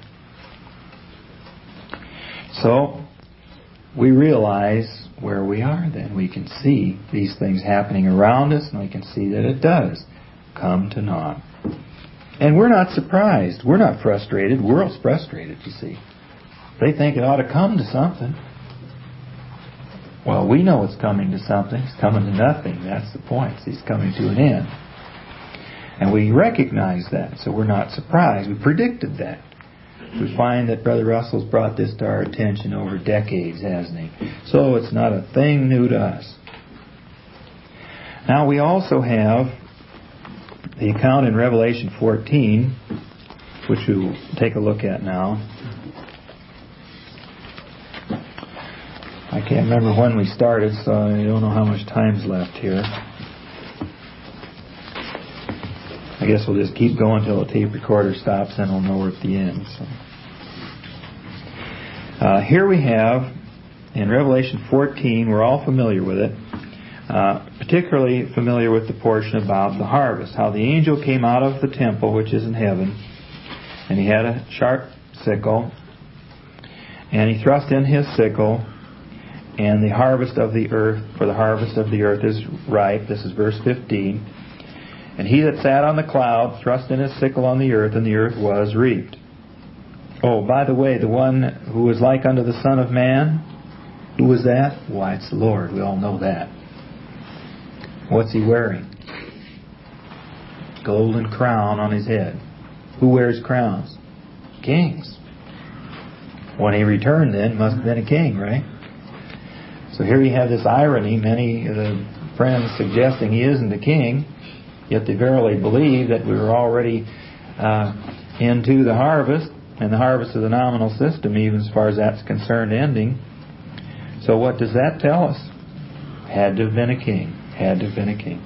So, we realize where we are then. We can see these things happening around us, and we can see that it does come to naught. And we're not surprised. We're not frustrated. The world's frustrated, you see. They think it ought to come to something. Well, we know it's coming to something. It's coming to nothing. That's the point. It's coming to an end. And we recognize that, so we're not surprised. We predicted that. We find that Brother Russell's brought this to our attention over decades, hasn't he? So it's not a thing new to us. Now we also have the account in Revelation fourteen, which we'll take a look at now. I can't remember when we started, so I don't know how much time's left here. I guess we'll just keep going until the tape recorder stops, and we'll know we're at the end. So. Uh, here we have, in Revelation fourteen, we're all familiar with it, uh, particularly familiar with the portion about the harvest, how the angel came out of the temple, which is in heaven, and he had a sharp sickle, and he thrust in his sickle, and the harvest of the earth, for the harvest of the earth is ripe. This is verse fifteen. And he that sat on the cloud thrust in his sickle on the earth, and the earth was reaped. Oh, by the way, the one who was like unto the Son of Man, who was that? Why, it's the Lord. We all know that. What's he wearing? Golden crown on his head. Who wears crowns? Kings. When he returned then, must have been a king, right? So here you have this irony, many of the friends suggesting he isn't a king, yet they verily believe that we were already uh, into the harvest, and the harvest of the nominal system, even as far as that's concerned, ending. So what does that tell us? Had to have been a king. Had to have been a king.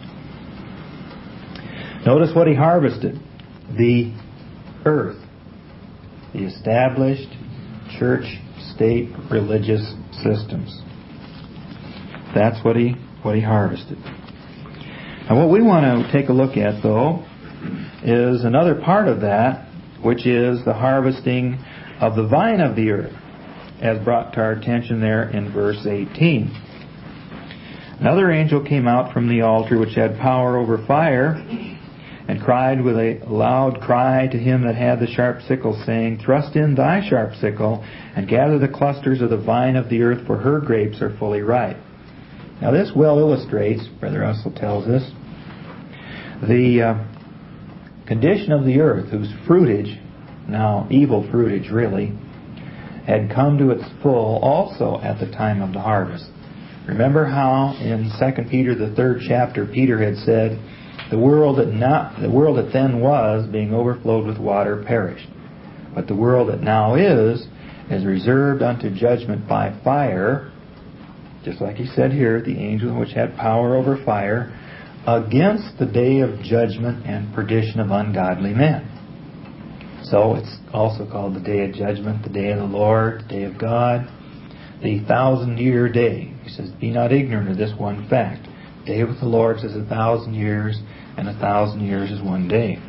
Notice what he harvested. The earth. The established church, state, religious systems. That's what he what he harvested. Now what we want to take a look at, though, is another part of that, which is the harvesting of the vine of the earth, as brought to our attention there in verse eighteen. Another angel came out from the altar, which had power over fire, and cried with a loud cry to him that had the sharp sickle, saying, Thrust in thy sharp sickle, and gather the clusters of the vine of the earth, for her grapes are fully ripe. Now this well illustrates, Brother Russell tells us, the uh, condition of the earth, whose fruitage, now evil fruitage really, had come to its full also at the time of the harvest. Remember how in Second Peter, the third chapter, Peter had said, the world that not the world that then was, being overflowed with water, perished. But the world that now is, is reserved unto judgment by fire, just like he said here, the angel which had power over fire, against the day of judgment and perdition of ungodly men. So it's also called the day of judgment, the day of the Lord, the day of God, the thousand year day. He says, be not ignorant of this one fact. Day with the Lord is a thousand years, and a thousand years is one day.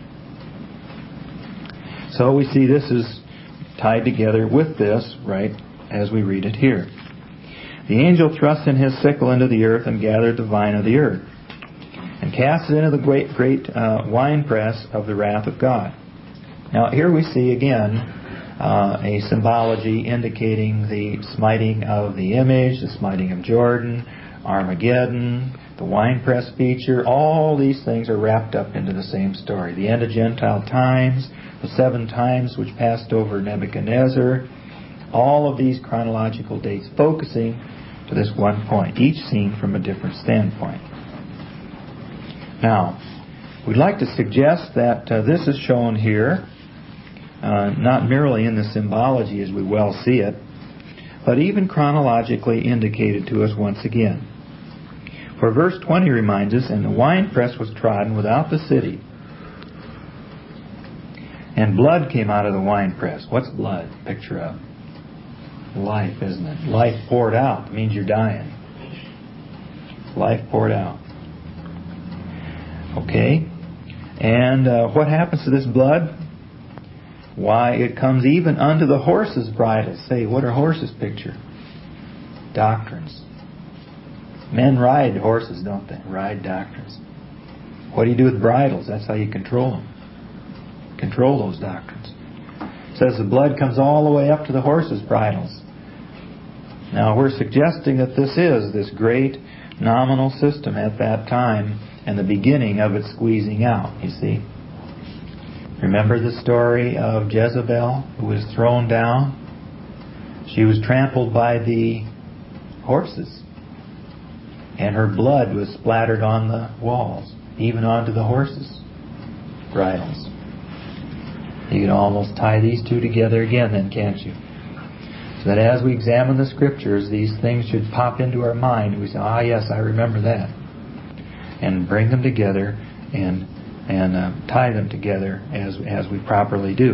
So we see this is tied together with this, right, as we read it here. The angel thrust in his sickle into the earth and gathered the vine of the earth, and cast it into the great, great uh, winepress of the wrath of God. Now here we see again uh, a symbology indicating the smiting of the image, the smiting of Jordan, Armageddon, the winepress feature. All these things are wrapped up into the same story. The end of Gentile times, the seven times which passed over Nebuchadnezzar, all of these chronological dates focusing to this one point, each seen from a different standpoint. Now, we'd like to suggest that uh, this is shown here, uh, not merely in the symbology as we well see it, but even chronologically indicated to us once again. For verse twenty reminds us, and the winepress was trodden without the city, and blood came out of the winepress. What's blood? Picture of life, isn't it? Life poured out. It means you're dying. Life poured out. Okay. And uh, what happens to this blood? Why, it comes even unto the horses' bridles. Say, what are horses picture? Doctrines. Men ride horses, don't they? Ride doctrines. What do you do with bridles? That's how you control them. Control those doctrines. It says the blood comes all the way up to the horses' bridles. Now we're suggesting that this is this great nominal system at that time and the beginning of it squeezing out, you see. Remember the story of Jezebel who was thrown down? She was trampled by the horses, and her blood was splattered on the walls, even onto the horses' bridles. You can almost tie these two together again then, can't you? So that as we examine the Scriptures, these things should pop into our mind. We say, ah, yes, I remember that. And bring them together and and uh, tie them together as as we properly do.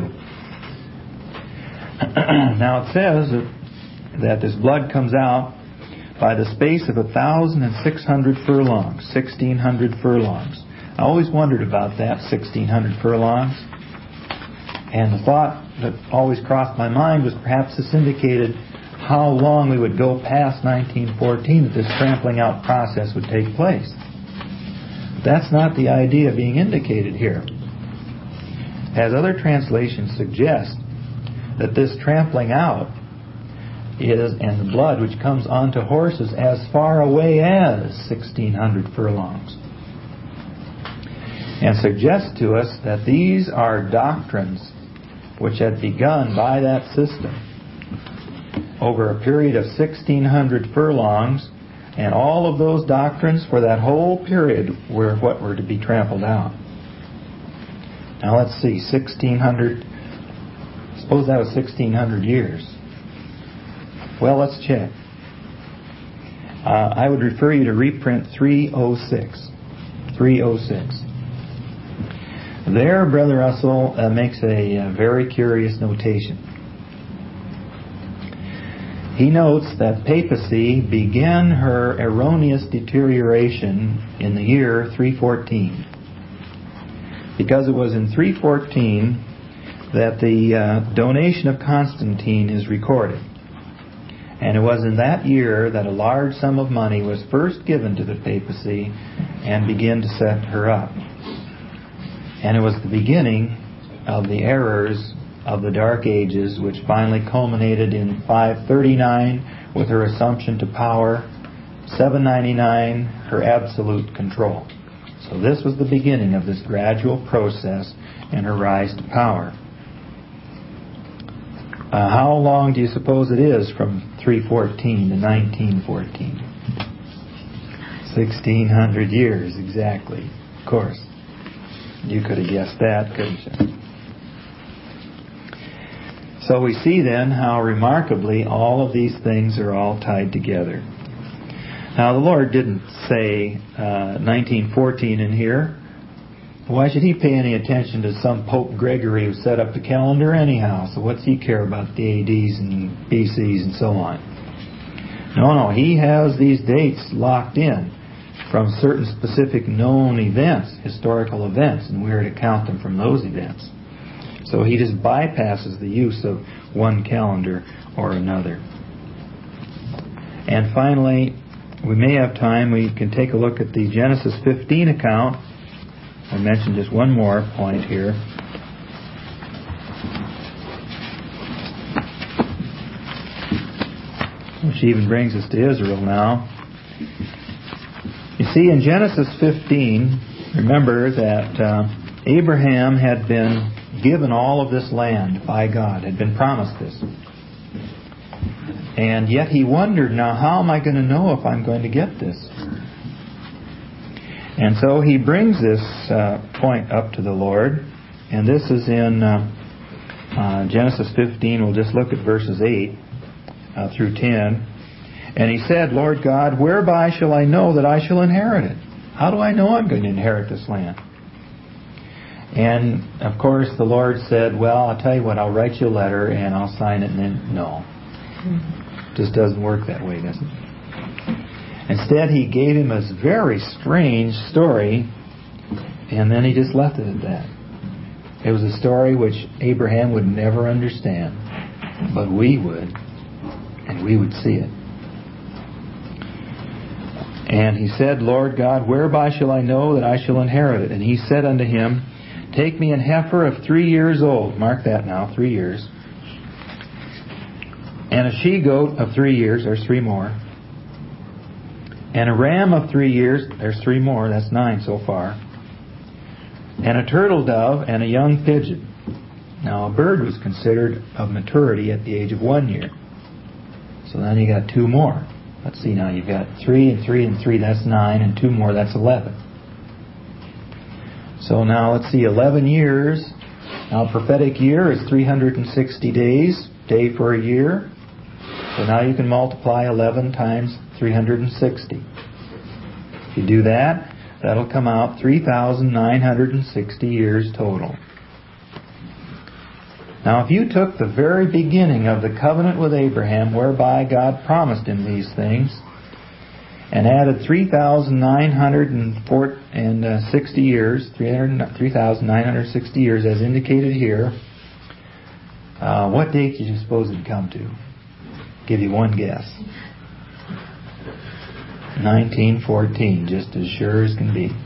Now it says that, that this blood comes out by the space of a thousand and six hundred furlongs, sixteen hundred furlongs. I always wondered about that, sixteen hundred furlongs. And the thought that always crossed my mind was perhaps this indicated how long we would go past nineteen fourteen that this trampling out process would take place. That's not the idea being indicated here. As other translations suggest, that this trampling out is, and the blood which comes onto horses as far away as sixteen hundred furlongs. And suggests to us that these are doctrines which had begun by that system over a period of sixteen hundred furlongs, and all of those doctrines for that whole period were what were to be trampled out. Now let's see, sixteen hundred, suppose that was sixteen hundred years. Well, let's check. Uh, I would refer you to reprint three oh six. three oh six. There, Brother Russell uh, makes a, a very curious notation. He notes that papacy began her erroneous deterioration in the year three fourteen. Because it was in three fourteen that the uh, donation of Constantine is recorded. And it was in that year that a large sum of money was first given to the papacy and began to set her up. And it was the beginning of the errors of the Dark Ages, which finally culminated in five thirty-nine with her assumption to power, seven ninety-nine her absolute control. So this was the beginning of this gradual process and her rise to power. Uh, how long do you suppose it is from three fourteen to nineteen fourteen? sixteen hundred years, exactly. Of course. You could have guessed that, couldn't you? So we see then how remarkably all of these things are all tied together. Now the Lord didn't say uh, nineteen fourteen in here. Why should He pay any attention to some Pope Gregory who set up the calendar anyhow? So what's He care about the A Ds and B Cs and so on? No, no, He has these dates locked in from certain specific known events, historical events, and we are to count them from those events. So He just bypasses the use of one calendar or another. And finally, we may have time, we can take a look at the Genesis fifteen account. I mentioned just one more point here. Which even brings us to Israel now. You see, in Genesis fifteen, remember that uh, Abraham had been given all of this land by God, had been promised this. And yet he wondered, now how am I going to know if I'm going to get this? And so he brings this uh, point up to the Lord, and this is in uh, uh, Genesis fifteen. We'll just look at verses eight uh, through ten. And he said, Lord God, whereby shall I know that I shall inherit it? How do I know I'm going to inherit this land? And, of course, the Lord said, well, I'll tell you what, I'll write you a letter and I'll sign it, and then, no. It just doesn't work that way, does it? Instead, He gave him a very strange story, and then He just left it at that. It was a story which Abraham would never understand, but we would, and we would see it. And he said, Lord God, whereby shall I know that I shall inherit it? And He said unto him, take me an heifer of three years old. Mark that now, three years. And a she-goat of three years. There's three more. And a ram of three years. There's three more. That's nine so far. And a turtle dove and a young pigeon. Now, a bird was considered of maturity at the age of one year. So then you got two more. Let's see now. You've got three and three and three. That's nine. And two more. That's eleven. So now let's see, eleven years. Now a prophetic year is three hundred sixty days, day for a year. So now you can multiply eleven times three hundred sixty. If you do that, that'll come out three thousand nine hundred sixty years total. Now if you took the very beginning of the covenant with Abraham, whereby God promised him these things, and added three thousand nine hundred sixty years, three thousand nine hundred sixty years as indicated here, uh, what date did you suppose it'd come to? Give you one guess. nineteen fourteen, just as sure as can be.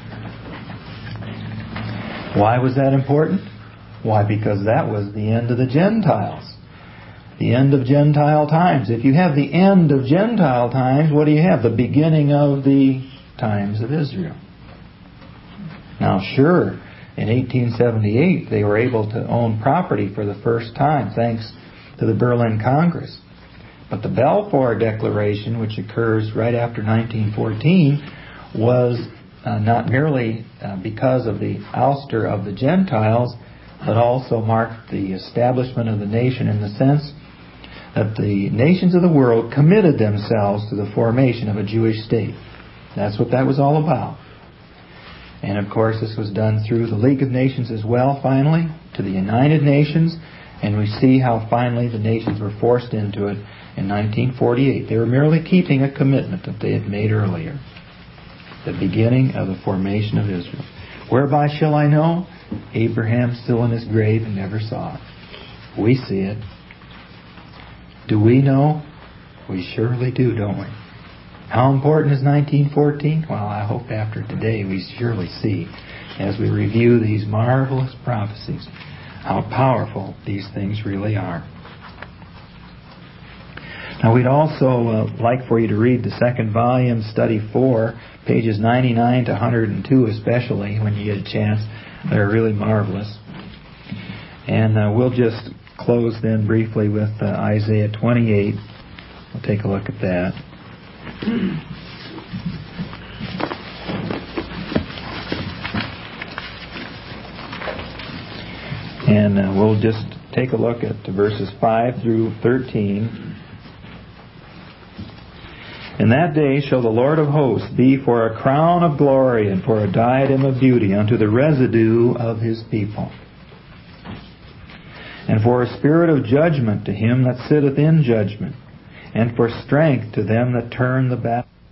Why was that important? Why, because that was the end of the Gentiles. The end of Gentile times. If you have the end of Gentile times, what do you have? The beginning of the times of Israel. Now, sure, in eighteen seventy-eight, they were able to own property for the first time, thanks to the Berlin Congress. But the Balfour Declaration, which occurs right after nineteen fourteen, was uh, not merely uh, because of the ouster of the Gentiles, but also marked the establishment of the nation in the sense that the nations of the world committed themselves to the formation of a Jewish state. That's what that was all about. And of course this was done through the League of Nations as well, finally, to the United Nations, and we see how finally the nations were forced into it in nineteen forty-eight. They were merely keeping a commitment that they had made earlier. The beginning of the formation of Israel. Whereby shall I know? Abraham still in his grave and never saw it. We see it. Do we know? We surely do, don't we? How important is nineteen fourteen? Well, I hope after today we surely see, as we review these marvelous prophecies, how powerful these things really are. Now, we'd also uh, like for you to read the second volume, Study four, pages ninety-nine to one hundred two especially, when you get a chance. They're really marvelous. And uh, we'll just close then briefly with uh, Isaiah twenty-eight. We'll take a look at that. And uh, we'll just take a look at verses five through thirteen. In that day shall the Lord of hosts be for a crown of glory and for a diadem of beauty unto the residue of his people, and for a spirit of judgment to him that sitteth in judgment, and for strength to them that turn the battle.